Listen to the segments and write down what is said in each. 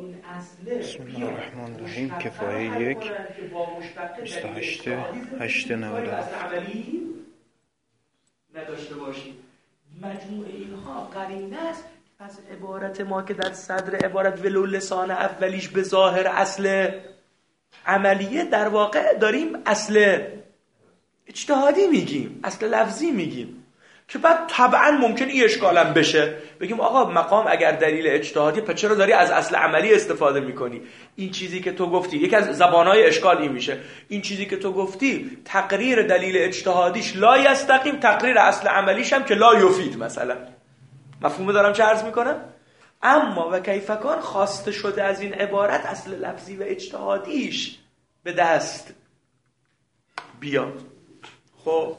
این اصله بسم الله الرحمن الرحیم. کفایه 1 28 897 عملی نداشته باشید. مجموع اینها قرینه است از عبارت ما که در صدر عبارت ولو لسان اولیش به ظاهر اصل عملیه، در واقع داریم اصل اجتهادی میگیم، اصل لفظی میگیم که بعد طبعا ممکن این اشکالم بشه، بگیم آقا مقام اگر دلیل اجتهادی پس چرا داری از اصل عملی استفاده میکنی؟ این چیزی که تو گفتی، یکی از زبانهای اشکال این میشه، این چیزی که تو گفتی تقریر دلیل اجتهادیش لا یستقیم، تقریر اصل عملیش هم که لا یفید مثلا. مفهوم دارم چه عرض میکنم؟ اما و کیفکان خواسته شده از این عبارت اصل لفظی و اجتهادیش به دست بیاد. خب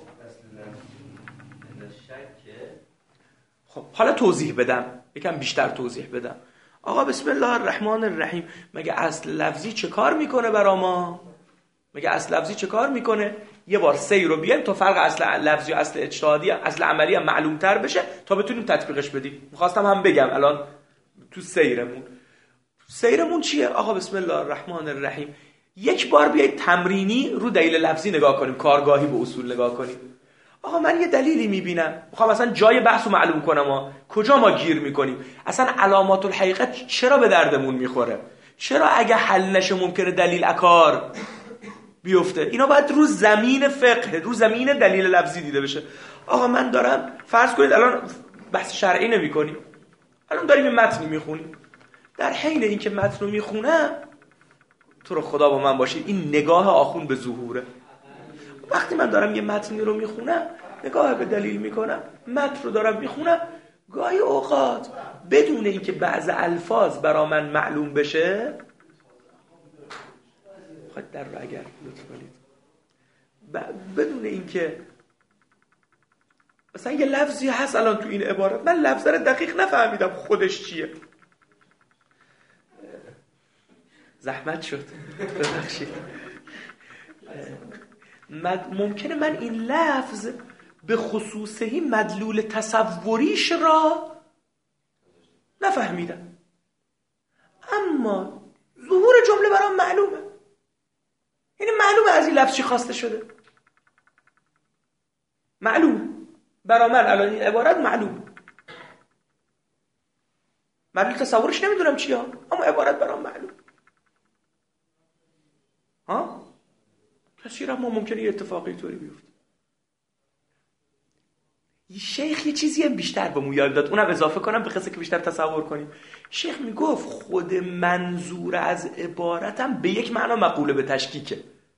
حالا توضیح بدم، یکم بیشتر توضیح بدم. آقا بسم الله الرحمن الرحیم، مگه اصل لفظی چه کار میکنه برا ما؟ مگه اصل لفظی چه کار میکنه؟ یه بار سیر رو بیایم تا فرق اصل لفظی و اصل اجتهادی اصل عملی هم معلوم تر بشه تا بتونیم تطبیقش بدیم. میخواستم هم بگم الان تو سیرمون چیه؟ آقا بسم الله الرحمن الرحیم، یک بار بیایید تمرینی رو دلیل لفظی نگاه کنیم، کارگاهی به اصول نگاه کنیم. آقا من یه دلیلی میبینم، میخوام اصلا جای بحث رو معلوم کنم، کجا ما گیر میکنیم، اصلا علامات الحقیقت چرا به دردمون میخوره، چرا اگه حل نشه ممکنه دلیل اکار بیفته. اینا باید رو زمین فقه، رو زمین دلیل لفظی دیده بشه. آقا من دارم، فرض کنید الان بحث شرعی نمی کنیم، الان داریم این متن میخونیم، در حین اینکه متن رو میخونم تو رو خدا با من باشید، این نگاه آخون به ظهوره. وقتی من دارم یه متنی رو میخونم، نگاه به دلیل میکنم، متن رو دارم میخونم، گاهی اوقات بدون اینکه بعض الفاظ برا من معلوم بشه، خواهد در رو اگر لطف کنید، بدون اینکه مثلا یه لفظی هست الان تو این عبارت من لفظ رو دقیق نفهمیدم خودش چیه، زحمت شد ببخشید، ممکنه من این لفظ به خصوصه مدلول تصوریش را نفهمیدم، اما ظهور جمله برام معلومه، یعنی معلومه از این لفظ چی خواسته شده، معلومه برا من الان این عبارت معلومه، مدلول تصورش نمیدونم چیه، اما عبارت برام معلومه. ها؟ کسی را ما ممکنه یه اتفاقی طوری بیفته. شیخ یه چیزی هم بیشتر به مو یاد داد، اونم اضافه کنم به قصه که بیشتر تصور کنیم. شیخ میگفت خود منظور از عبارتم به یک معنا مقوله به تشکیکه.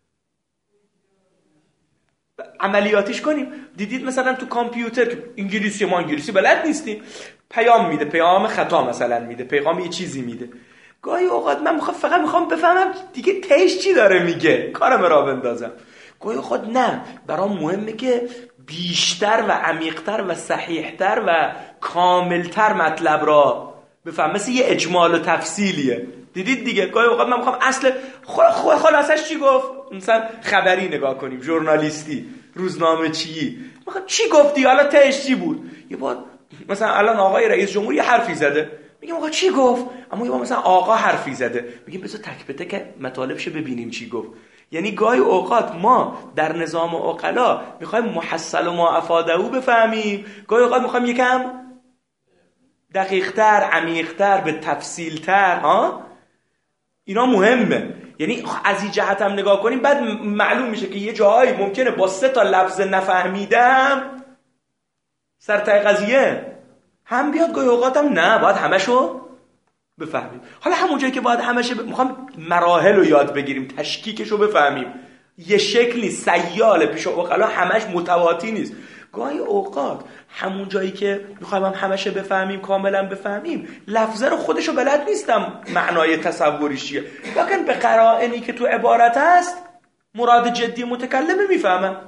عملیاتیش کنیم. دیدید مثلا تو کامپیوتر که انگلیسی، ما انگلیسی بلد نیستیم، پیام میده، پیام خطا مثلا میده، پیغام یه چیزی میده. گاهی اوقات من فقط میخوام بفهمم دیگه تهش چی داره میگه، کارم را بندازم. گاهی اوقات نه، برام مهمه که بیشتر و عمیق‌تر و صحیح‌تر و کاملتر مطلب را بفهم، مثل یه اجمال و تفصیلیه. دیدید دیگه گاهی اوقات من میخوام اصل خلاصش چی گفت، مثلا خبری نگاه کنیم، ژورنالیستی، روزنامه چی، میخوام چی گفتی، حالا تهش چی بود. یه بار مثلا الان آقای رئیس جمهور یه حرفی زده، میگم آقا چی گفت، اما یه بار مثلا آقا حرفی زده، میگیم بذار تک به تک مطالبش ببینیم چی گفت. یعنی گاهی اوقات ما در نظام عقلا میخوایم محصل و ما افاده بفهمیم، گاهی اوقات میخوایم یکم دقیق‌تر، عمیق‌تر، به تفصیل‌تر. اینا مهمه. یعنی از این جهت هم نگاه کنیم، بعد معلوم میشه که یه جایی ممکنه با 3 تا لفظ نفهمیدم سرتای قضیه هم بیاد، گاهی اوقات هم نه، باید همشو بفهمیم. حالا همون جایی که باید همشه میخوام مراحل رو یاد بگیریم، تشکیکش رو بفهمیم. یه شکلی سیال پیش عقلا همش متواتی نیست. گاهی اوقات همون جایی که میخوایم همشه بفهمیم، کاملا بفهمیم، لفظه رو خودشو بلد نیستم معنای تصوریش چیه، لکن به قرائنی که تو عبارت هست مراد جدی متکلم میفهمم.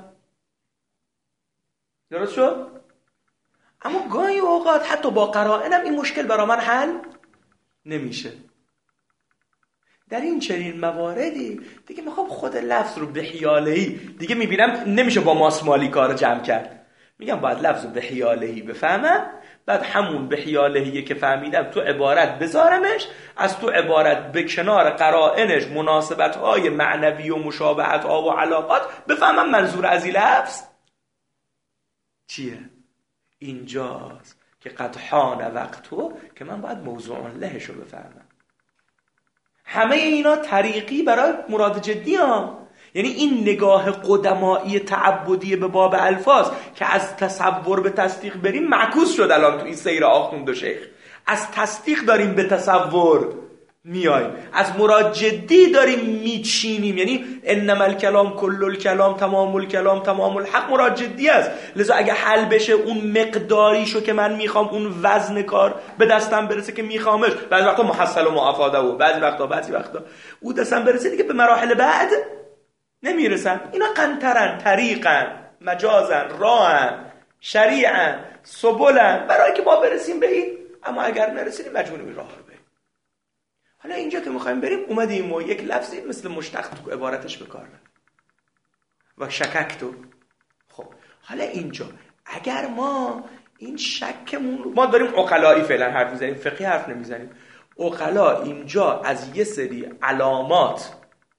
درست شد؟ اما گاهی اوقات حتی با قرائنم این مشکل برای من حل نمیشه. در این چنین مواردی دیگه میخوام خود لفظ رو به حیاله‌ای، دیگه میبینم نمیشه با ماسمالی کار جمع کرد، میگم باید لفظ رو به حیاله‌ای بفهمم، بعد همون به حیالهیه که فهمیدم تو عبارت بذارمش، از تو عبارت به کنار قرائنش مناسبت‌های معنوی و مشابهت‌ها و علاقات بفهمم منظور از این لفظ چیه. اینجاست که قد حان وقتو که من باید موضوع لهشو بفهمم. همه اینا طریقی برای مراد جدی ها. یعنی این نگاه قدمایی تعبدی به باب الفاظ که از تصور به تصدیق بریم معکوس شد الان تو این سیر آخوند و شیخ. از تصدیق داریم به تصور میایم، از مراد جدی داریم میچینیم. یعنی انما الکلام کل الکلام تمام الکلام تمام الحق مراد جدی است. لذا اگه حل بشه اون مقداریشو که من میخوام، اون وزن کار به دستم برسه که میخوامش، بعضی وقتا محصل و معافاده و بعضی وقتا او دستم برسه دیگه به مراحل بعد نمیرسن. اینا قنطرن، طریقن، مجازن، راهن، شریعن، سبلن برای که ما برسیم به این. اما اگر نرسیم مجبوریم این راه رو بریم. حالا اینجا که میخوایم بریم اومدیم و یک لفظی مثل مشتق تو عبارتش بکار و شککتو. خب حالا اینجا اگر ما این شکمون ما داریم عقلایی فعلا حرف میزنیم، فقهی حرف نمیزنیم. عقلا اینجا از یه سری علامات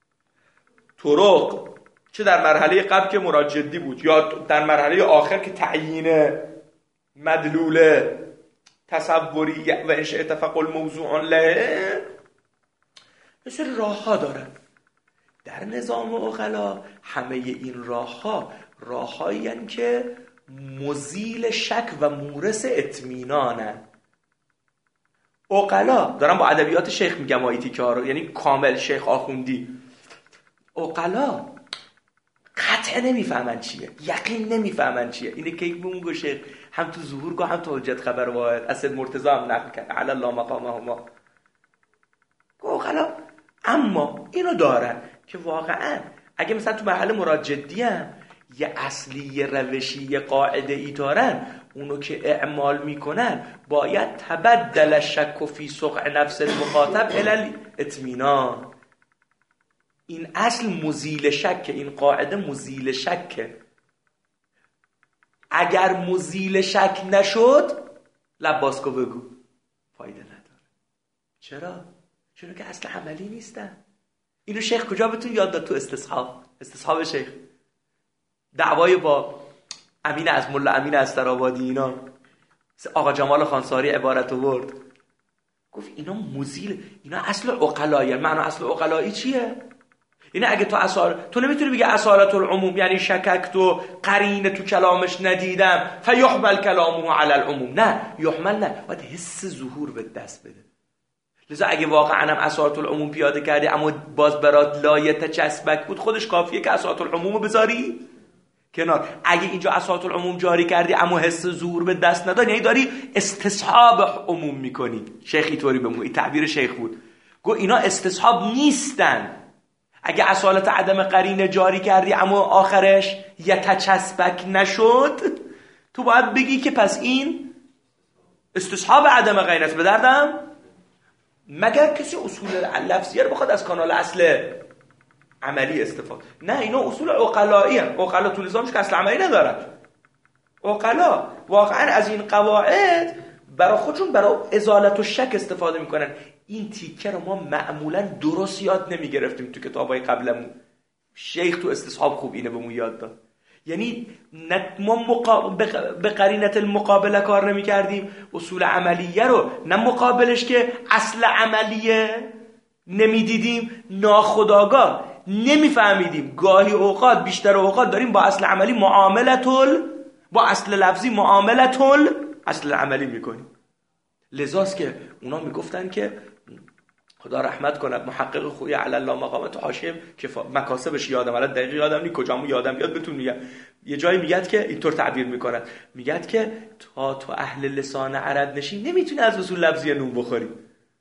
طرق، چه در مرحله قبل که مراد جدی بود یا در مرحله آخر که تعیین مدلوله تصوری و انشاء تفقل موضوع له، مثل راه ها دارن. در نظام عقلا همه این راه هایی هستند که مزیل شک و مورث اطمینانن. عقلا دارم با ادبیات شیخ میگم ایتیکه ها رو، یعنی کامل شیخ آخوندی. عقلا قطع نمیفهمن چیه، یقین نمیفهمن چیه. اینه که یک شیخ هم تو ظهور گاه هم تو حجت خبر واحد اسد مرتضی هم نقل کرد علی الله مقامهما. عقلا اما اینو دارن که واقعا اگه مثلا تو مرحله مراد جدی هم یه اصلی، یه روشی، یه قاعده ای دارن، اونو که اعمال میکنن باید تبدل شک فی سقع نفس المخاطب الی اطمینان. این اصل مزیل شک، این قاعده مزیل شک. اگر مزیل شک نشد لباسکو بگو، فایده نداره. چرا که اصل عملی نیستن. اینو شیخ کجا بهتون یاد داد؟ تو استصحاب شیخ، دعوای با امین از ملا امین از ترابادی، اینا آقا جمال خانساری عبارت آورد، گفت اینا مزیل، اینا اصل عقلایی. معنی اصل عقلایی چیه؟ یعنی اگه تو نمیتونی بگی اصالت العموم یعنی شکک تو قرینه تو کلامش ندیدم فیحمل کلامه علی العموم. نه، یحمل نه، باید حس ظهور به دست بده. لذا اگه واقعا هم اصالت العموم پیاده کردی اما باز برات لایه چسبک بود، خودش کافیه که اصالت العموم رو بذاری کنار. اگه اینجا اصالت العموم جاری کردی اما حس ظهور به دست نداری، یعنی داری استصحاب عموم میکنی. شیخ اینطوری بمون، این تعبیر شیخ بود، گو اینا استصحاب نیستن. اگه اصالت عدم قرینه جاری کردی اما آخرش یتچسبک نشد، تو باید بگی که پس این استصحاب عدم قرینه است. به دردم مگر کسی اصول لفظیه رو بخواد از کانال اصل عملی استفاده. نه، اینا اصول عقلایی هستند. عقلا تو نظامش که اصل عملی ندارن. عقلا واقعا از این قواعد برای خودشون برای ازالت و شک استفاده میکنن. این تیکه رو ما معمولا درست یاد نمیگرفتیم تو کتابای قبلمون. شیخ تو استصحاب خوب اینه بهمون یاد داد. یعنی ما به قرینت المقابله کار نمی کردیم، اصول عملیه رو نه مقابلش که اصل عملیه نمی دیدیم، ناخودآگاه نمی فهمیدیم. گاهی اوقات، بیشتر اوقات داریم با اصل عملی با اصل لفظی معاملتل اصل عملی میکنیم. لذاست که اونا میگفتن که خدا رحمت کند محقق خوی علی الله مقامت حاشیه که مکاسبش یادم الان دقیق یادم نی، کجامو یادم بیاد بهتون میگم. یه جایی میگد که اینطور تعبیر میکنن، میگد که تا تو اهل لسان عرب نشین نمیتونی از اصول لفظی نون بخوری.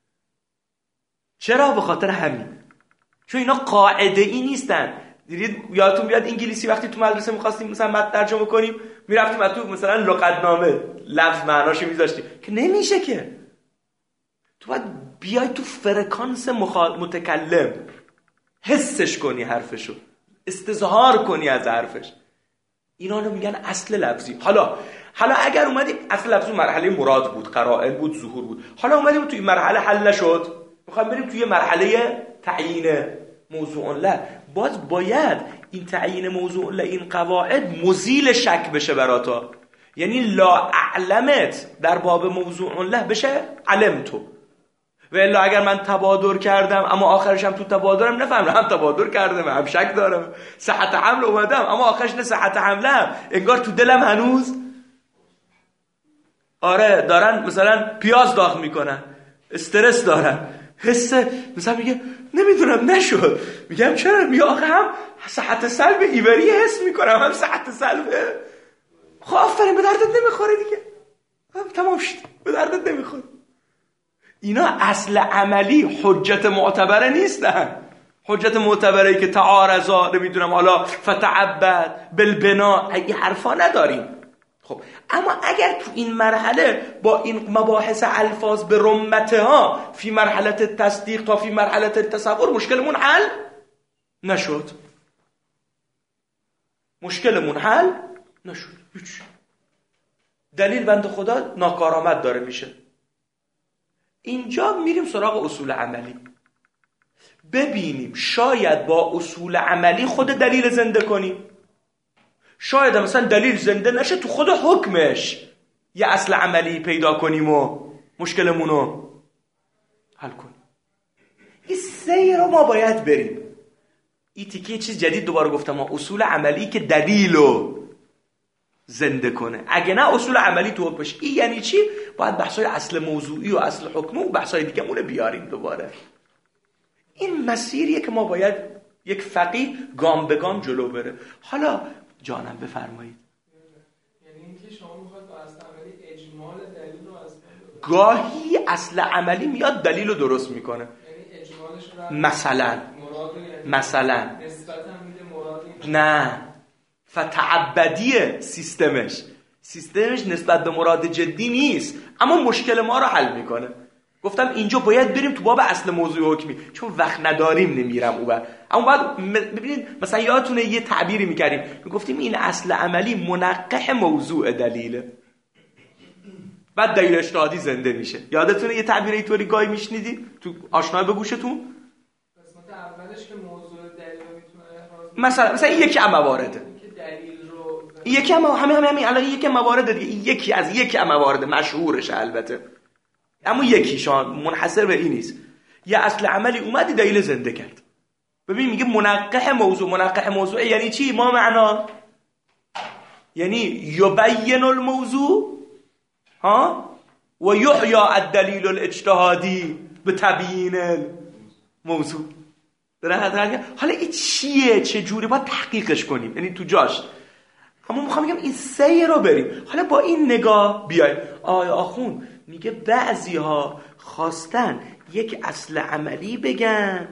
چرا؟ به خاطر همین، چون اینا قاعده ای نیستن. دیدید یادتون بیاد انگلیسی وقتی تو مدرسه می‌خواستیم مثلا متن ترجمه کنیم، میرفتیم تو مثلا لغتنامه لفظ معناشو میذاشتیم که نمیشه که. تو باید بیای تو فرکانس متکلم، حسش کنی حرفشو، استظهار کنی از حرفش. اینا رو میگن اصل لفظی. حالا حالا اگر اومدیم اصل لفظ مرحله مراد بود، قرائن بود، ظهور بود، حالا اومدیم توی مرحله حل نشد، میخوایم بریم توی مرحله تعیین موضوع له، باید این تعیین موضوع له، این قواعد مزیل شک بشه براتا. یعنی لا اعلمت در باب موضوع له بشه علم تو. و الا اگر من تبادر کردم اما آخرش هم تو تبادرم نفهمم، هم تبادر کردم هم شک دارم، صحت حمل اومدم اما آخرش نه صحت حملم، انگار تو دلم هنوز آره دارن مثلا پیاز داغ میکنن، استرس دارن، حس مثلا میگه نمیدونم نشد، میگم چرا؟ میگه آخه هم صحت سلب ایوری حس میکنم هم صحت سلب. خب آفرین، به دردت نمیخوره دیگه، تمام شد، به دردت نمیخوره. اینا اصل عملی حجت معتبره نیستن. حجت معتبره ای که تعارضا نمیدونم حالا فتعبد بالبنا، این حرفا نداریم. خب اما اگر تو این مرحله با این مباحث الفاظ به رمتها فی مرحله تصدیق تا فی مرحله تصور مشکلمون حل نشد، مشکلمون حل نشد، هیچ دلیل بنده خدا ناکارآمد داره میشه. اینجا میریم سراغ اصول عملی، ببینیم شاید با اصول عملی خود دلیل زنده کنیم، شاید مثلا دلیل زنده نشه تو خود حکمش یه اصل عملی پیدا کنیم و مشکلمونو حل کنیم. این سیر رو ما باید بریم. این تیکه چیز جدید دوباره گفتم، اصول عملی که دلیلو زنده کنه. اگه نه اصول عملی تو حکمش. این یعنی چی؟ باید بحثای اصل موضوعی و اصل حکم و بحثای دیگه مونه بیاریم دوباره. این مسیریه که ما باید یک فقیه گام به گام جلو بره. حالا جانم بفرمایید. یعنی اینکه شما میخواد با اصل عملی اجمال دلیل رو از گاهی اصل عملی میاد دلیل رو درست میکنه. یعنی اجمالش رو مثلا نسبت هم میده مراد نه فتعبدیه سیستمش نسبت به مراد جدی نیست، اما مشکل ما رو حل میکنه. گفتم اینجا باید بریم تو باب اصل موضوع حکمی، چون وقت نداریم نمیرم اون. اما بعد ببینید مثلا یادتونه یه تعبیری میکردیم، میگفتیم این اصل عملی منقح موضوع دلیله، بعد دلیل اجتهادی زنده میشه. یادتونه یه تعبیر اینطوری گاهی میشنیدی تو آشنای به گوشتون؟ قسمت اولش که موضوع دلیل رو میتونه مثلا یکی از موارده، دلیل رو یکی هم همین الان یکی موارد دیگه، یکی از موارد مشهورش البته، اما یکیشان منحصر به این نیست. یه اصل عملی اومدی دلیل زنده کرد. ببین میگه منقح موضوع یعنی چی؟ ما معنا یعنی یبین الموضوع و یحیی الدلیل الاجتهادی به تبیین الموضوع. حالا این چیه؟ چه جوری باید تحقیقش کنیم؟ یعنی تو جاش. اما میخوام بگم این سیر رو بریم. حالا با این نگاه بیای. آخون میگه بعضی ها خواستن یک اصل عملی بگن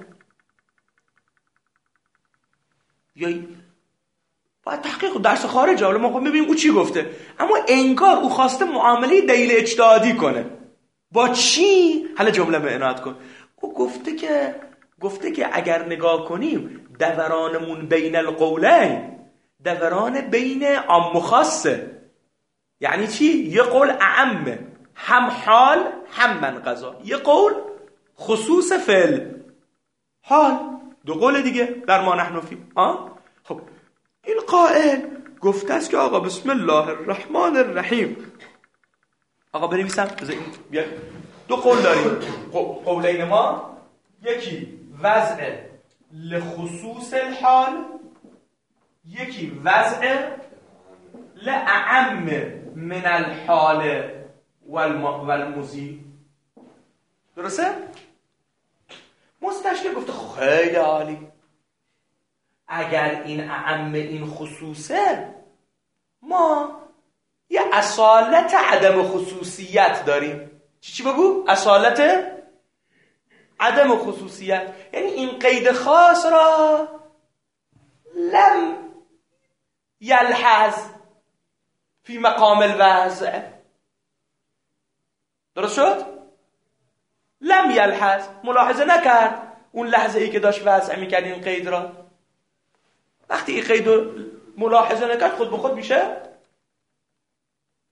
یا باید تحقیق درس خارجه، حالا ما خواهیم ببینیم او چی گفته، اما انگار او خواسته معامله دلیل اجتهادی کنه. با چی؟ حالا جمله به عنایت کن. او گفته که اگر نگاه کنیم دورانمون بین القولین دوران بین عام و خاصه. یعنی چی؟ یه قول اعمه، هم حال هم منقضا، یه قول خصوص فعل حال، دو قول دیگه در ما نحن فی. خب این قائل گفته است که آقا بسم الله الرحمن الرحیم، آقا بنویسم بیا دو قول داریم. قولین ما یکی وضع لخصوص الحال، یکی وضع لأعم من الحال والمضی. درسته؟ مستشکل گفته خیلی عالی، اگر این اعم این خصوصه ما یه اصالت عدم خصوصیت داریم. چی بگو؟ اصالت عدم خصوصیت، یعنی این قید خاص را لم یلحظ فی مقام الوضع. درست شد؟ لم یلحظ، ملاحظه نکرد اون لحظه ای که داشت وضع میکرد این قید را. وقتی این قید رو ملاحظه نکرد خود به خود میشه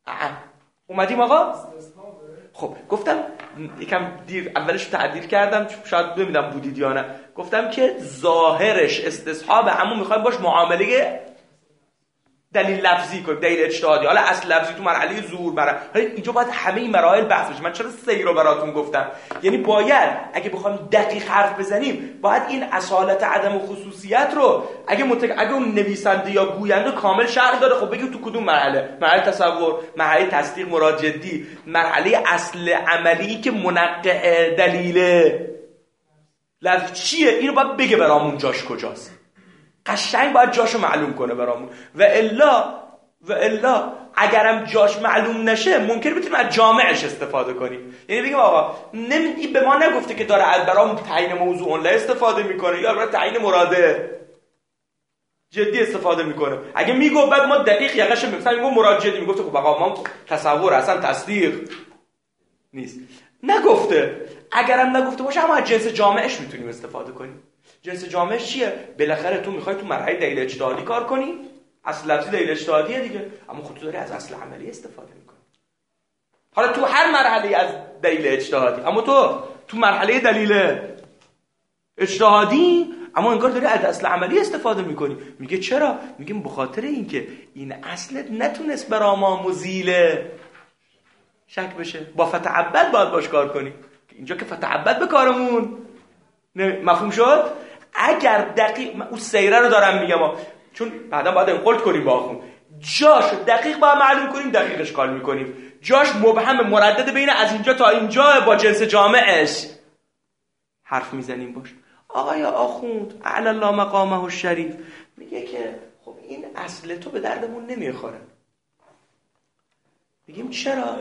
اومدیم آقا؟ خب گفتم یکم دیر اولش تعدیل کردم، شاید نمیدونم بودید یا نه. گفتم که ظاهرش استصحاب، همون میخوایم باش معامله دلیل لفظی کنیم، دلیل اجتهادی. حالا اصل لفظی تو مرحله ظهور حالا اینجا باید همه این مراحل بحث بشه. من چرا سیر رو براتون گفتم؟ یعنی باید اگه بخوایم دقیق حرف بزنیم باید این اصالت عدم و خصوصیت رو اگه اون نویسنده یا گوینده کامل شرح داره، خب بگید تو کدوم مرحله تصور، مرحله تصدیق مراد جدی، مرحله اصل عملی که منقع دلیله لفظ چیه، اینو باید بگه برامون جاش کجاست. قشنگ باید جاشو معلوم کنه برامون. و الا اگرم جاش معلوم نشه ممکنه بتونیم از جامعش استفاده کنیم. یعنی بگیم آقا این به ما نگفته که داره از برامون تعیین موضوع اونلا استفاده میکنه یا برای تعیین مراده جدی استفاده میکنه. اگه میگفت بعد ما دقیق یقش مثلا میگم مراد جدی، میگفت خب آقا ما تصور اصلا تصدیق نیست. نگفته. اگرم نگفته باشه اما از جنس جامعش میتونیم استفاده کنیم. جنس جامعش چیه؟ بالاخره تو میخوای تو مرحله دلیل اجتهادی کار کنی، اصل لفظی دلیل اجتهادیه دیگه، اما خودت داری از اصل عملی استفاده میکنی. حالا تو هر مرحله از دلیل اجتهادی، اما تو مرحله دلیل اجتهادی اما انگار داری از اصل عملی استفاده میکنی. میگه چرا؟ میگیم به خاطر اینکه این اصلت نتونست برا ما مزیله شک بشه، با فتعبد باید باش کار کنی. اینجا که فتعبد به کارمون مفهوم شد. اگر دقیق اون سیره رو دارم میگم چون بعدا باید انقلت کنیم با آخون، جاش دقیق باید معلوم کنیم، دقیق اشکال میکنیم. جاش مبهم مردد بین از اینجا تا اینجا با جنس جامعش حرف میزنیم باش. آقای آخوند اعلی الله مقامه الشریف میگه که خب این اصل تو به دردمون نمیخوره. میگیم چرا؟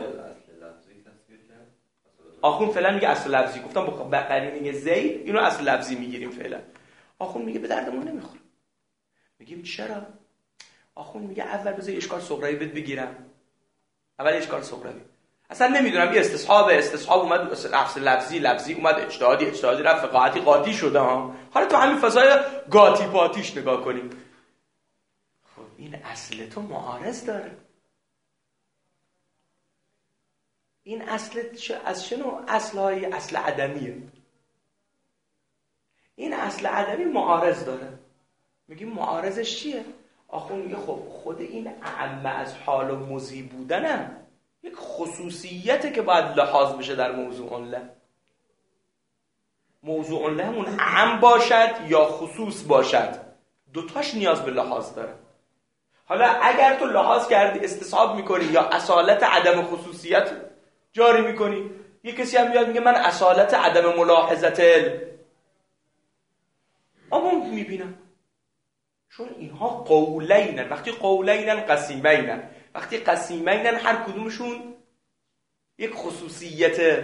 آخوند فعلا میگه اصل لفظی، گفتم با قرینه زید اینو اصل لفظی میگیریم فعلا. آخوند میگه به دردمون نمیخوره. میگیم چرا؟ آخوند میگه اول بذار اشکال صغروی بگیرم. اول اشکال صغروی اصلا نمیدونم یه استصحاب اومد، اصل لفظی اومد، اجتهادی رفت، قاطی شده ها. حالا تو همین فضای قاطی پاتیش نگاه کنیم. خب این اصل تو معارض داره. این اصل از شنو؟ اصل عدمیه. این اصل عدمی معارض داره. میگیم معارضش چیه؟ آخون میگه خب خود این اعمه از حال و مضی بودنم یک خصوصیته که باید لحاظ بشه در موضوع اونله. موضوع اونله همون اعم باشد یا خصوص باشد، دوتاش نیاز به لحاظ داره. حالا اگر تو لحاظ کردی استصحاب میکنی یا اصالت عدم خصوصیت جاری میکنی، یه کسی هم میاد میگه من اصالت عدم ملاحظت اما میبینم، چون اینها قولینن. وقتی قولینن قسیمینن، وقتی قسیمینن هر کدومشون یک خصوصیت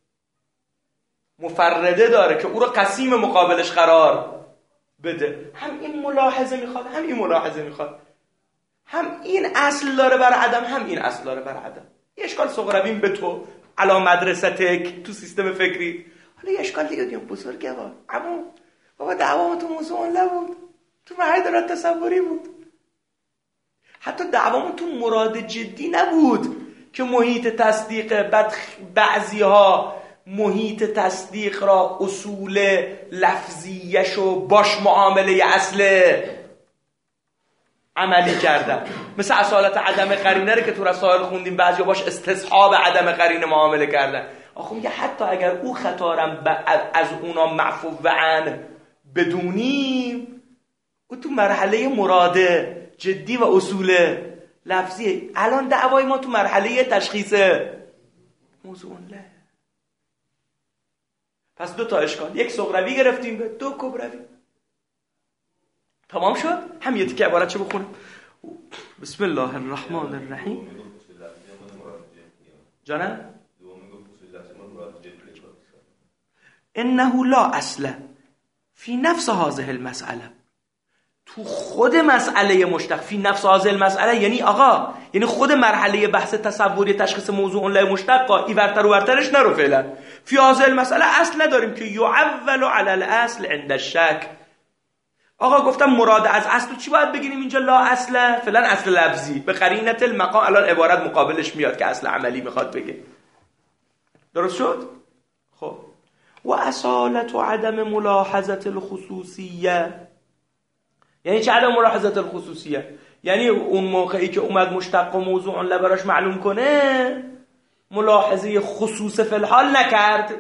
مفرده داره که او رو قسیم مقابلش قرار بده. هم این ملاحظه میخواد، هم این ملاحظه میخواد، هم این اصل داره بر عدم، هم این اصل داره بر عدم. یه اشکال صغرویم به تو علا مدرستک تو سیستم فکری. حالا یه اشکال دیگه بزرگه اما بابا دعوام تو موضوع نبود، تو مرحله دارد تصوری بود. حتی دعوامون تو مراد جدی نبود که محیط تصدیق. بعضی ها محیط تصدیق را اصول لفظیش و باش معامله اصل عملی کردن، مثل اصالت عدم قرینه رو که تو رسائل خوندیم بعضی باش استصحاب عدم قرینه معامله کردن. آخه میگه حتی اگر او خطارم از اونا معفو عن بدونیم، او تو مرحله مراده جدی و اصول لفظی. الان دعوای ما تو مرحله تشخیص موضوع له. پس دو تا اشکال، یک صغروی گرفتیم به دو کبروی. تمام شد؟ هم یه تیکه عبارت چه بخونم. بسم الله الرحمن الرحیم. جانم؟ انه لا اصل فی نفس هذه المسئله. تو خود مسئله مشتق فی نفس هذه المسئله یعنی آقا، یعنی خود مرحله بحث تصوری تشخیص موضوع اون له مشتق ای ورتر و ورترش نرو فعلا. فی هذه المسئله اصل نداریم که یعول علی الاصل عند الشک. آقا گفتم مراد از اصل چی باید بگیریم اینجا؟ لا اصله فلان اصل لفظی به قرینت المقام. الان عبارت مقابلش میاد که اصل عملی میخواد بگه. درست شد؟ خب و اصالت و عدم ملاحظت الخصوصیه یعنی چه عدم ملاحظت الخصوصیه؟ یعنی اون موقعی که اومد مشتق و موضوع براش معلوم کنه ملاحظه خصوص فی الحال نکرد.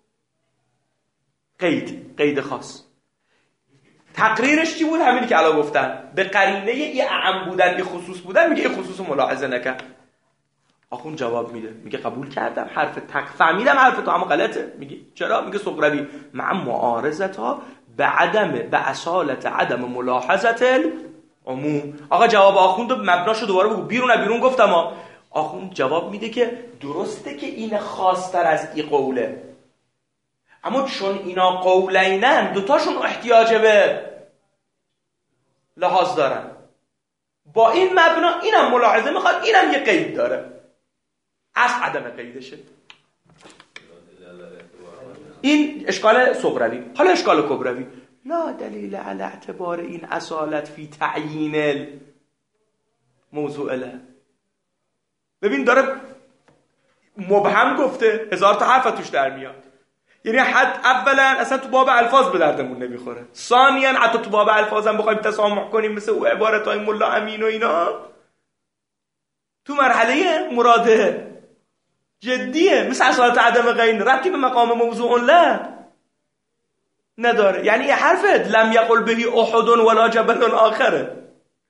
قید خاص. تقریرش چی بود؟ همینی که الان گفتن به قرینه ای اعم بودن ای خصوص بودن میگه ای خصوص ملاحظه نکرد. آخون جواب میده میگه قبول کردم حرف فهمیدم حرف تو اما غلطه. میگه چرا؟ میگه سقروی مع معارضتها به اصالت عدم ملاحظت العموم. آقا جواب آخوند مبناشو دوباره بگو. بیرون گفتم آخوند جواب میده که درسته که این خاص‌تر از این قوله، اما چون اینا قولینن دوتاشون احتیاج به لحاظ دارن. با این مبنا اینم ملاحظه میخواد، اینم یه قید داره، از عدم قیدشه. این اشکال صغروی. حالا اشکال کبروی. لا دلیل علی اعتبار این اصالت فی تعیین الموضوع له. ببین داره مبهم گفته، هزار تا حرف توش در میاد. یعنی حد اولا اصلا تو باب الفاظ به دردمون نمیخوره، ثانیا حتی تو باب الفاظ هم بخوایم تسامح کنیم مثل او عبارتای ملا امین و اینا، تو مرحله مراده جدیه مثل اصالت عدم قین ربطی به مقام موضوع له نداره. یعنی یه حرفت لم یقل بهی احد ولا جبل آخره.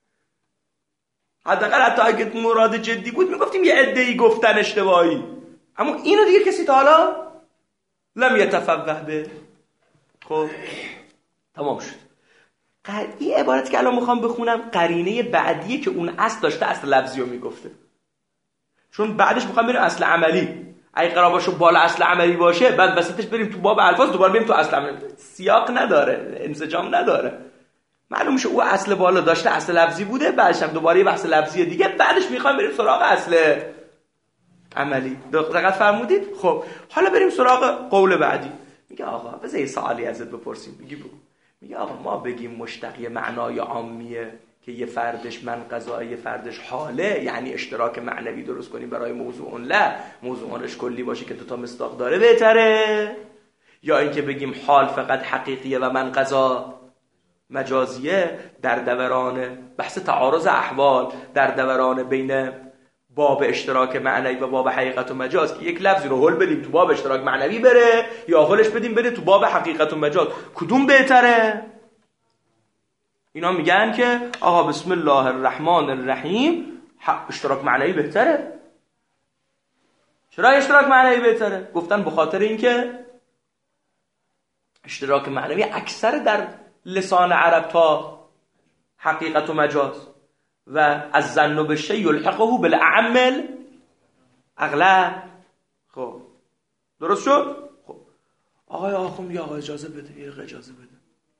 حتی اگه مراد جدی بود میگفتیم یه عده‌ای گفتن اشتباهی، اما اینو دیگه کسی تا حالا لم یتفوه به. خب تمام شد. این عبارتی که الان میخوام بخونم قرینه بعدیه که اون اصل داشته، اصل لفظی رو میگفته. چون بعدش میخوام بریم اصل عملی. اگه قرار باشه بالا اصل عملی باشه بعد وسطش بریم تو باب الفاظ دوباره بریم تو اصل عملی، سیاق نداره، انسجام نداره. معلوم میشه او اصل بالا داشته اصل لفظی بوده، بعدش هم دوباره یه بحث لفظی دیگه، بعدش میخوایم بریم سراغ اصل عملی. دقت فرمودید؟ خب حالا بریم سراغ قول بعدی. میگه آقا بذار یه سوالی ازت بپرسیم. میگه آقا ما بگیم مشتق یه معنای عامیه که یه فردش من قضا یه فردش حاله، یعنی اشتراک معنوی درست کنیم برای موضوع له، موضوعش کلی باشه که دوتا مصداق داره بهتره، یا اینکه بگیم حال فقط حقیقیه و من قضا مجازیه؟ در دوران بحث تعارض احوال، در دوران بین باب اشتراک معنوی و باب حقیقت و مجاز که یک لفظی رو هل بدیم تو باب اشتراک معنوی بره، یا هلش بدیم بره تو باب حقیقت و مجاز، کدوم بهتره؟ اینا میگن که آقا بسم الله الرحمن الرحیم اشتراک معنوی بهتره. چرا اشتراک معنوی بهتره؟ گفتن به خاطر اینکه اشتراک معنوی اکثر در لسان عرب تا حقیقت و مجاز و از ظن بالشیء یلحقه بالاعم اغلب. خب درست شد؟ خب آقای آخوند میگه آقا اجازه بده، یه اجازه بده.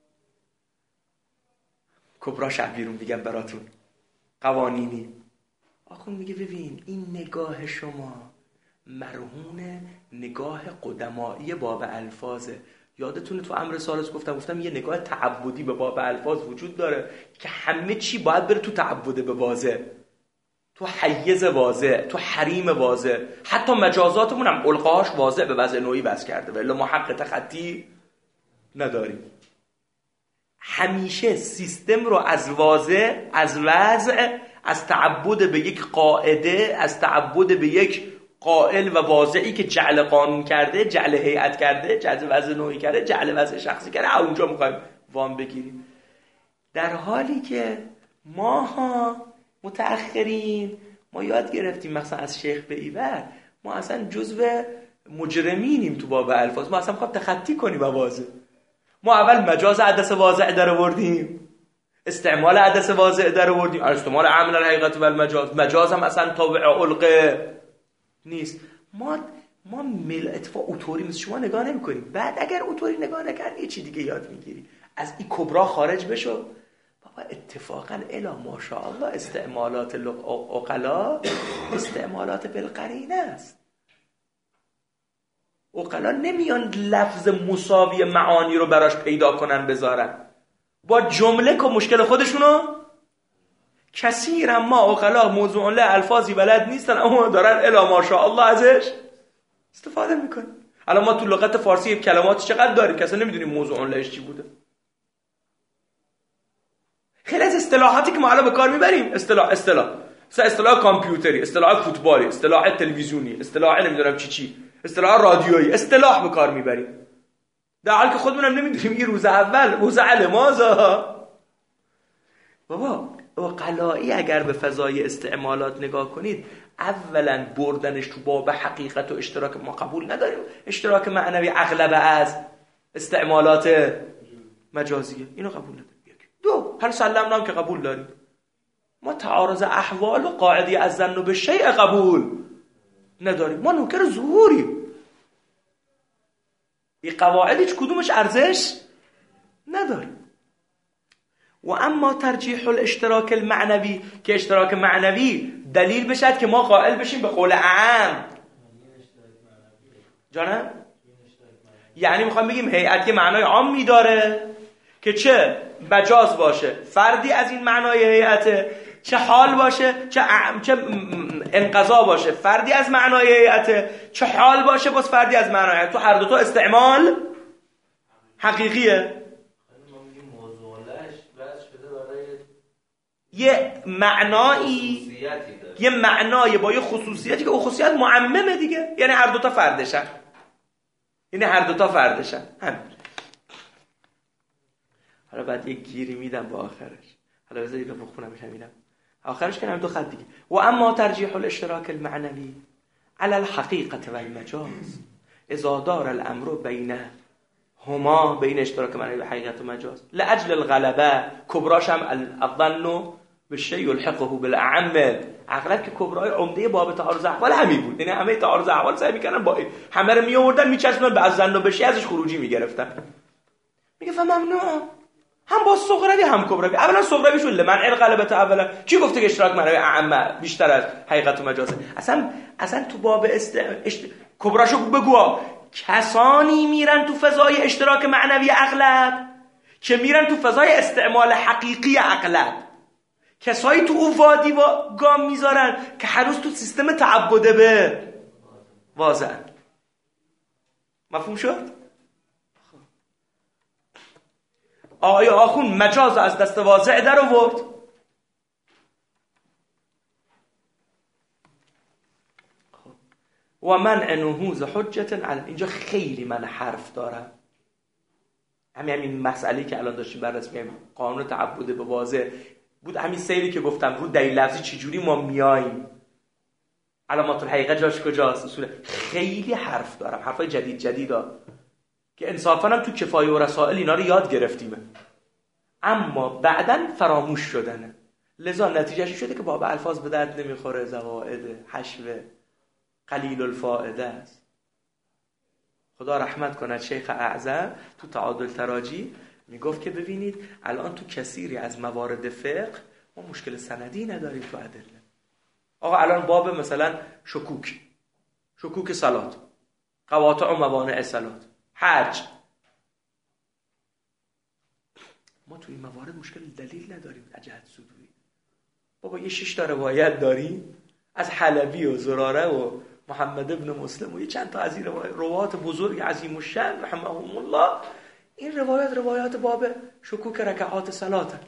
کبرا شب بیرون میگم براتون قوانینی. آخوند میگه ببین این نگاه شما مرهون نگاه قدمایی باب الفاظه. یادتونه تو امر ثالث گفتم یه نگاه تعبدی به باب الفاظ وجود داره که همه چی باید بره تو تعبد به واضح، تو حیز واضح، تو حریم واضح، حتی مجازاتمون هم القاهاش واضح به وضع نوعی بس کرده، ولی ما حق تخطی نداریم. همیشه سیستم رو از واضح، از وضع، از تعبد به یک قاعده، از تعبد به یک قائل و واضعی که جعل قانون کرده، جعل هیئت کرده، جعل وضع نوعی کرده، جعل وضع شخصی کرده، اونجا میخوایم وام بگیریم. در حالی که ماها متأخرین ما یاد گرفتیم مثلا از شیخ به ایور ما اصلا جزو مجرمینیم تو باب الفاظ، ما اصلا میخوایم تخطی کنیم واضح. ما اول مجاز عدس واضع در آوردیم، استعمال عدس واضع در آوردیم، استعمال عمل الحقیقت و المجاز، مجاز هم اصلا تابع علقه نیست. ما اتفاق اوتوری مثل شما نگاه نمی کنیم. بعد اگر اوتوری نگاه نکردی یه چی دیگه یاد میگیری، از این کبرا خارج بشو. بابا اتفاقا الا ماشاءالله استعمالات عقلا استعمالات بالقرینه است. عقلا نمیان لفظ مساوی معانی رو براش پیدا کنن بذارن. با جمله که مشکل خودشونو کثیرا ما عقلا موضوع له الفاظی بلد نیستن اما دارن الا ماشاءالله ازش استفاده میکنن. الان ما تو لغت فارسی کلمات چقدر داریم که اصلا نمیدونیم موضوع لهش چی بوده. خیلی از اصطلاحاتی که ما الان به کار میبریم اصطلاح کامپیوتری، اصطلاح فوتبالی، اصطلاح تلویزیونی، اصطلاح نمیدونم چی، اصطلاح رادیویی، اصطلاح به کار میبریم در حالی که خودمون هم نمیدونیم این روز اول موزع لمازا. بابا قلایی اگر به فضای استعمالات نگاه کنید اولا بردنش تو باب حقیقت و اشتراک ما قبول نداریم. اشتراک معنوی اغلب از استعمالات مجازیه، اینو قبول نداریم. دو، هل سلمنا هم که قبول داریم. ما تعارض احوال و قاعده از ظن به شیء قبول نداریم. ما نوکر ظهوریم. این قواعد هیچ کدومش ارزش نداره. و اما ترجیح الاشتراک المعنوی که اشتراک معنوی دلیل بشد که ما قائل بشیم به قول عام. جانم؟ یعنی میخوام بگیم هیئت که معنای عامی داره که چه مجاز باشه فردی از این معنای هیئته، چه حال باشه چه انقضا باشه فردی از معنای هیئته، چه حال باشه باز فردی از معنای هیئته. تو هر دو تا استعمال حقیقیه. یه معنایی یه معنای با یه خصوصیتی که اون خصوصیت معممه دیگه، یعنی هر دو تا فردشن، همین. حالا بعد یه گیری میدم با آخرش، حالا بذارید که بخونمش همینم آخرش کنم دو خط دیگه. و اما ترجیح الاشتراک المعنوی على الحقیقت و المجاز اذا دار الامر بینهما، بین اشتراک معنوی و حقیقت و مجاز، لاجل الغلبه کبراش هم الظن بالشیء یلحقه بالاعم. اغلب که کبرای عمده باب تعارض احوال همین بود، یعنی همه تعارض احوال سعی میکنن با همه رو میآوردن میچسبوندن به الظن و بالشیء ازش خروجی میگرفتن. میگه فممنوع هم با صغروی هم کبروی. اولا صغروی شو لمنع الغلبه، اولا چی گفته که اشتراک معنوی اعم بیشتر از حقیقت و مجازه؟ اصلا تو باب کبراشو بگو. کسانی میرن تو فضای اشتراک معنوی اغلب که میرن تو فضای استعمال حقیقی اغلب. کسایی تو اون وادی گام میذارن که هنوز تو سیستم تعبده به واضح. مفهوم شد؟ آیا آخون مجاز از دست واضح در آورد؟ و منع نهوض حجت علی. اینجا خیلی من حرف دارم. همین مسئله که الان داشتیم بررسی می‌کنیم، قانون تعبد به واضح بود، همین سیری که گفتم رو دلیل لفظی چجوری ما میایم، علامات الحقیقه جاش کجاست، اصول. خیلی حرف دارم، حرفای جدیدا که انصافا هم تو کفایه و رسائل اینا رو یاد گرفتیم اما بعداً فراموش شدنه. لذا نتیجهش شده که باب الفاظ به درد نمیخوره، زوائد حشوه قلیل الفائده است. خدا رحمت کنه شیخ اعظم تو تعادل تراجی میگفت که ببینید الان تو کثیری از موارد فقه ما مشکل سندی نداریم تو ادله. آقا الان باب مثلا شکوک صلات، قواطع و موانع صلات، حج، ما تو این موارد مشکل دلیل نداریم از جهت صدوری. بابا یه 6 تا روایت داریم از حلبی و زراره و محمد ابن مسلم و یه چند تا از این روایات بزرگ عظیم الشأن رحمهم الله. این روایات باب شکوک رکعات صلات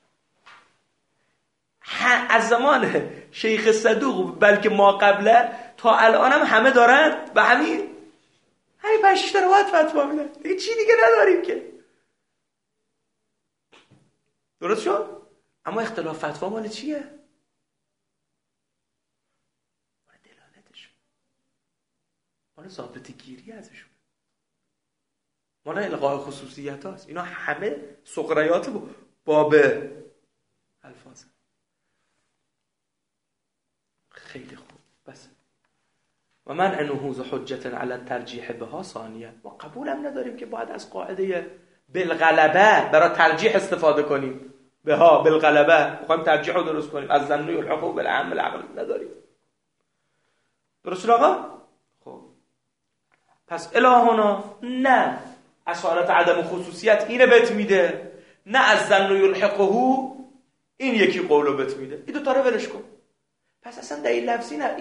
از زمان شیخ صدوق بلکه ما قبله تا الان هم همه دارن به همین 5-6 تا روایت فتوا میدن. دیگه چی دیگه نداریم که. درست شد؟ اما اختلاف فتوا مال چیه؟ مال دلالتش، مال ضابط گیری ازشون، مال الغاء خصوصیت هاست. اینا همه سقریات باب الفاظ. خیلی خوب. بس و من نهوض حجت علی الترجیح بها ثانیه. ما قبول هم نداریم که باید از قاعده بالغلبه برای ترجیح استفاده کنیم. بها بالغلبه میخوایم ترجیح رو درست کنیم، از ظن یلحقه بالعام العقل نداریم. درست آقا؟ خب پس الهنا نه، اصالت عدم خصوصیت اینه بهت میده نه از ظن یلحقه، این یکی قولو بهت میده. این دو تا رو ولش کن. پس اصلا دلیل لفظی نه.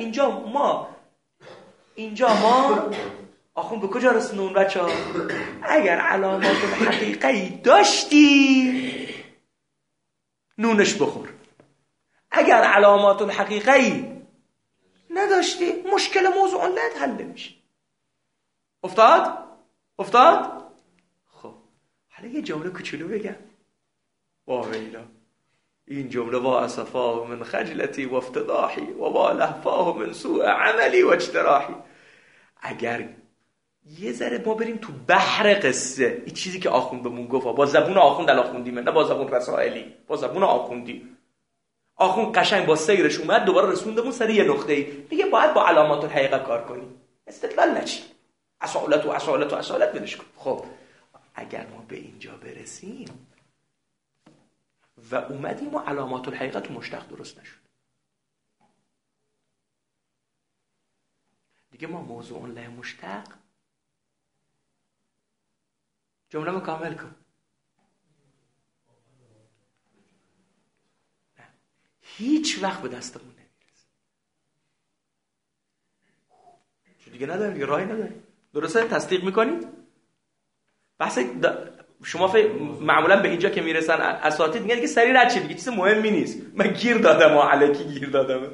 اینجا ما آخون به کجا رسونون بچه‌ها؟ اگر علامات حقیقی داشتی نونش بخور، اگر علامات حقیقی نداشتی مشکل موضوع علت حل میشه. افتاد؟ خب حالا یه جمله کوچولو بگم. واویلا، این جمله وا اسفاه من خجلتی و افتضاحی و وا لهفاه من سوء عملی و اجتراحی. اگر یه ذره ما بریم تو بحر قصه، این چیزی که آخوند بهمون گفت، با زبون آخوند الان خوندیم، نه با زبون رسائلی، با زبون آخوندی. آخوند قشنگ با سیرش اومد دوباره رسوندمون سر یه نقطه‌ای، میگه باید با علامات الحقیقه کار کنی. استدلال نچین، اصالت بلش کن. خب اگر ما به اینجا برسیم و اومدیم و علامات الحقیقه تو مشتق درست نشد، دیگه ما موضوع له مشتق جمله رو کامل کن. نه. هیچ وقت به دستمون نمیرسه. چون دیگه نداریم، دیگه راهی نداریم. درسته؟ تصدیق میکنید؟ بحث شما معمولا به اینجا که میرسن اساتید میگن که سریع رد شه، دیگه چیز مهمی نیست، من گیر دادم و الکی گیر دادم.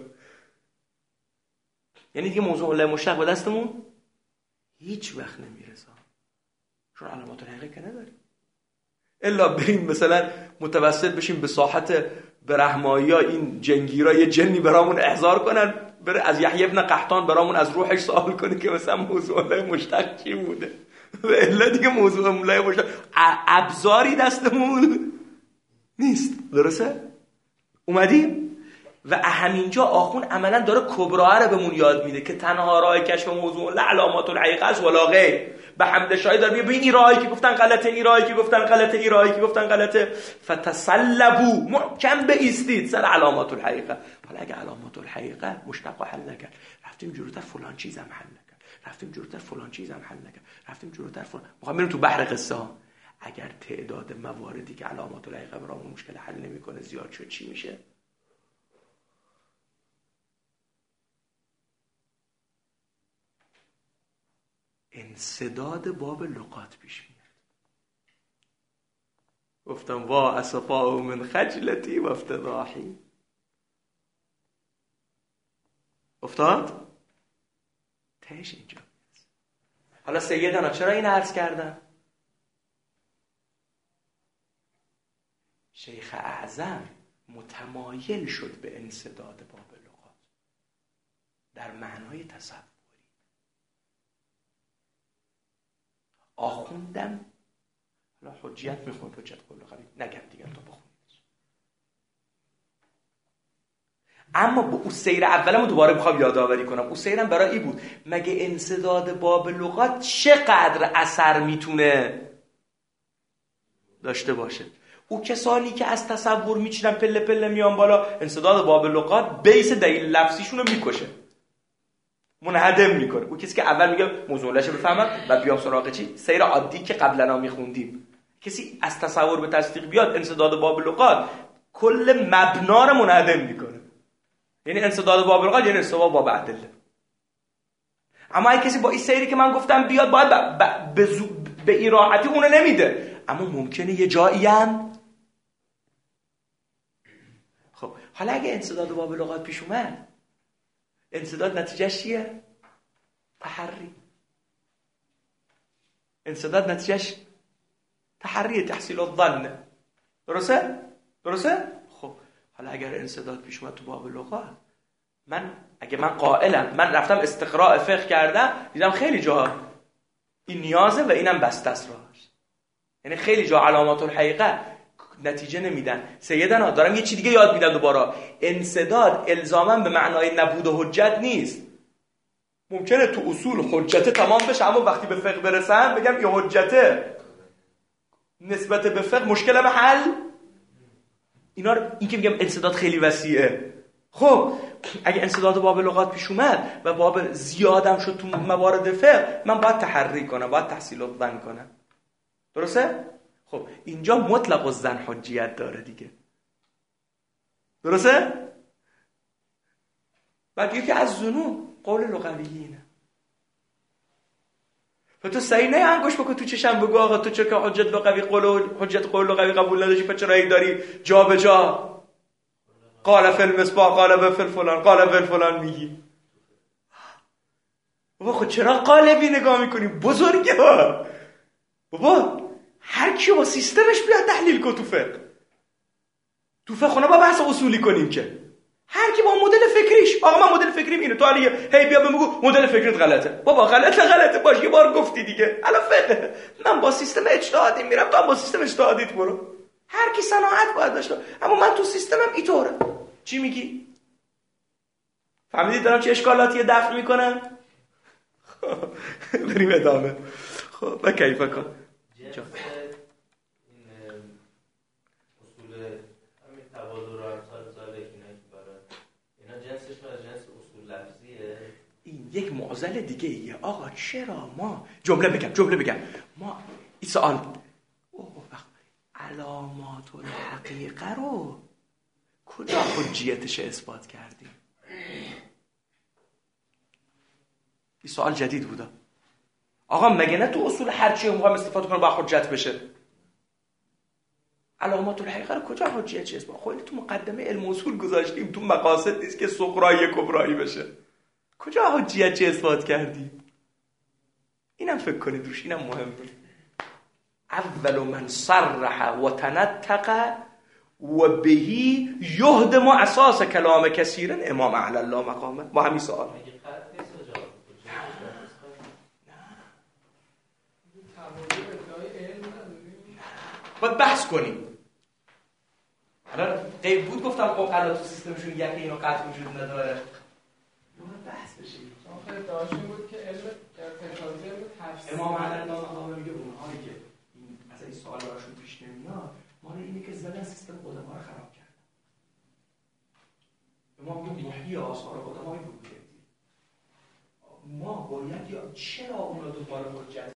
یعنی دیگه موضوع له مشتق به دستمون هیچ وقت نمیرسه، چون علامات الحقیقه که نداریم. الا بریم مثلا متوسل بشیم به ساحت برهمایی ها، این جنگیرا یه جنی برامون احضار کنن، بره از یحیی ابن قحطان برامون از روحش سوال کنه که مثلا موضوع له مشتق چی بوده. و الا دیگه موضوع له مشتق ابزاری دستمون نیست. درسته؟ اومدیم و همینجا آخون عملا داره کبراه رو بهمون یاد میده که تنها راه کشف موضوع له علامات الحقیقه است ولا غیر. به حمد شاهد داره میگه ببین این راهی که گفتن غلطه، این راهی که گفتن غلطه، این راهی که گفتن غلطه، فتسلبوا، محکم بایستید سر علامات الحقیقه. حالا اگه علامات الحقیقه مشتق حل نکرد، رفتیم جلوتر فلان چیزم حل نکرد، رفتیم جلوتر فلان چیزم حل نکرد، رفتیم جلوتر فلان، میخوام بریم تو بحر قصه ها. اگر تعداد مواردی که علامات الحقیقه برامون مشکل حل نمیکنه زیاد شد چی میشه؟ انسداد باب لغات پیش میاد. گفتم وا اسفاه من خجلتی و افتضاحی. افتاد؟ تهش اینجا. حالا سیدنا چرا این عرض کردم؟ شیخ اعظم متمایل شد به انسداد باب لغات در معنای تصوری. آخوندم حالا حجیت میخوند، حجت کل خرید نگم دیگه تا بخونید. اما با اون سیر اولمو دوباره میخوام یادآوری کنم. اون سیرم برای این بود مگه انسداد باب لغات چقدر اثر میتونه داشته باشه. او کسانی که از تصور میچینن پله پله میان بالا، انسداد باب لغات بیس دلیل لفظیشون رو میکشه، منهدم میکنه. او کسی که اول میگه موضوع لشه بفهمم و بیام سراغ چی سیر عادی که قبلا میخوندیم، کسی از تصور به تصدیق بیاد، انسداد باب لغات کل مبنا رو منهدم میکنه. یعنی انسداد باب لغات یعنی انسداد باب ادله. اما اگه کسی با این سیری که من گفتم بیاد، باید به این راحتی اونو نمیده، اما ممکنه یه جایی هم. خب حالا اگه انسداد باب لغات پیش اومد، انسداد نتیجهش چیه؟ تحری. انسداد نتیجهش تحری، تحصیل الظن. درسته؟ خب حالا اگر انسداد پیش اومد تو باب لغات، اگه من قائلم، من رفتم استقراء فقه کردم، دیدم خیلی جاها این نیازه و اینم بسته است راهش. یعنی خیلی جا علامات الحقیقه نتیجه نمیدن. سیدنا دارم یه چی دیگه یاد میدم دوباره، انسداد الزاما به معنای نبود حجت نیست. ممکنه تو اصول حجت تمام بشه، اما وقتی به فقه برسم بگم این حجته، نسبت به فقه مشکل به حل. این که میگم انسداد خیلی وسیعه. خب اگه انسداد باب لغات پیش اومد و باب زیادم شد تو موارد فقه، من باید تحری کنم، باید تحصیل الظن کنم. درسته؟ خب اینجا مطلق الظن حجیت داره دیگه، درسته؟ بعد یکی از ظنون قول لغویینه. و تو صحیح نه انگوش بکن تو چشم بگو آقا تو چرا که حجت لغوی قول لغوی قبول نداشتی پس چرا داری جا به جا قال فی المصباح قال فی الفلان قال فی الفلان میگی؟ بابا خود چرا قالبی نگاه میکنی؟ بزرگه بابا هر کی با سیستمش بیاد تحلیل کن تو فقه با بحث اصولی کنیم که هر کی با مدل فکریش آقا من مدل فکریم اینه، تو علی هی بیا بگو مدل فکریت غلطه. بابا غلطه باش یه بار گفتی دیگه. الان فقه من با سیستم اجتهادی میرم، تو با سیستم اجتهادیت برو. هر کی صناعت باید داشته، اما من تو سیستمم اینطوره. چی میگی؟ فهمیدید دارم چه اشکالاتی دفع میکنم؟ بریم ادامه. خب با کیفه کن یک معضل دیگه ایه. آقا چرا ما جمله بگم ما این سوال علامات الحقیقه رو کجا حجیتش اثبات کردیم؟ این سوال جدید بوده. آقا مگه نه تو اصول هرچی میخوام استفاده کنم با حجت بشه؟ علامات الحقیقه رو کجا حجیتش اثبات؟ خب تو مقدمه علم اصول گذاشتیم، تو مقاصد نیست که صغرای کبرایی بشه. کجا حجیت چه اثبات کردی؟ اینم فکر کنید روش، اینم مهمه. اول من صرح و تنطق و بهی یهدم اساس کلام کثیرن امام اعلی الله مقامه. با همین سوال باید بحث کنیم. الان غیب بود گفتم خب الان تو سیستمشون یکی اینو قطع وجود نداره. بحث بشه. آخه داشتیم بود که علم ارتکازی علم تفسیر امام علی الله مقامه میگه اونهایی که این مثلا این سوال براشون پیش نمیاد مال اینه که زدن سیستم قدما رو خراب کردن. امام میگه محیی آثار قدمای بود. ما باید یا چرا اونا دوباره حجت